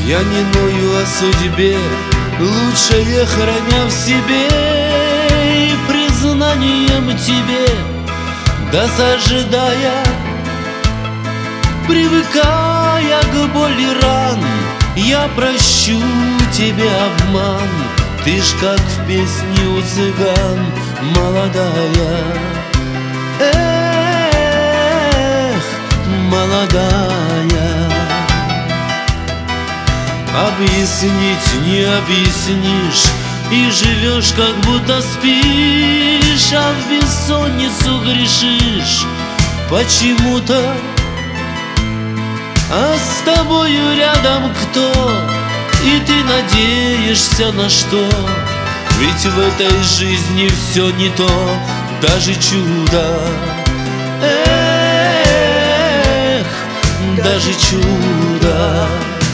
Я не ною о судьбе, лучшее храня в себе, и признанием тебе досаждая, привыкая к боли ран, я прощу тебе обман. Ты ж как в песне у цыган молодая. Эх, молодая. Объяснить не объяснишь, и живешь, как будто спишь, а в бессонницу грешишь почему-то. А с тобою рядом кто? И ты надеешься на что? Ведь в этой жизни все не то, даже чудо. Эх, даже чудо.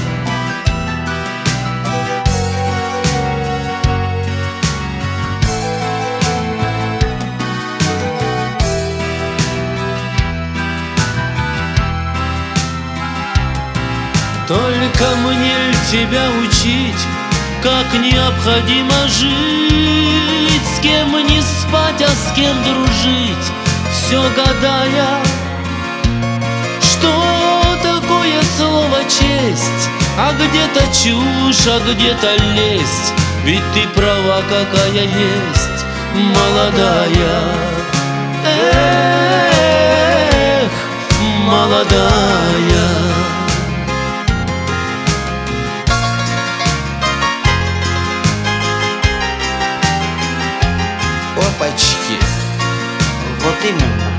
Только мне тебя учить, как необходимо жить, с кем не спать, а с кем дружить, все гадая, что такое слово честь, а где-то чушь, а где-то лесть. Ведь ты права, какая есть, молодая. Эх, молодая. Опачки, вот именно.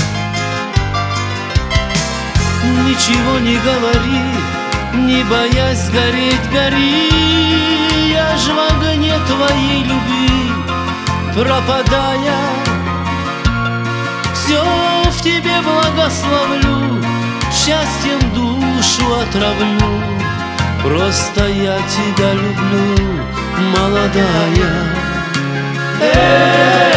Ничего не говори, не боясь сгореть, гори. Я ж в огне твоей любви пропадая, все в тебе благословлю, счастьем душу отравлю. Просто я тебя люблю, молодая.